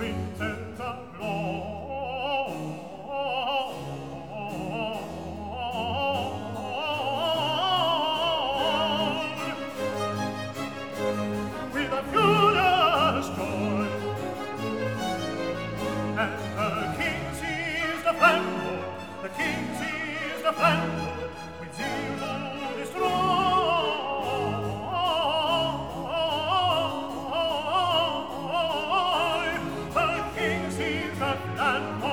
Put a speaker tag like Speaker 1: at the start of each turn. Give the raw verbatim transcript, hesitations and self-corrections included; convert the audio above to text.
Speaker 1: Princess of Lord, with a furious joy, and the king seized the flambeau, the king seized the flambeau, with zeal to destroy. The king seized the flambeau,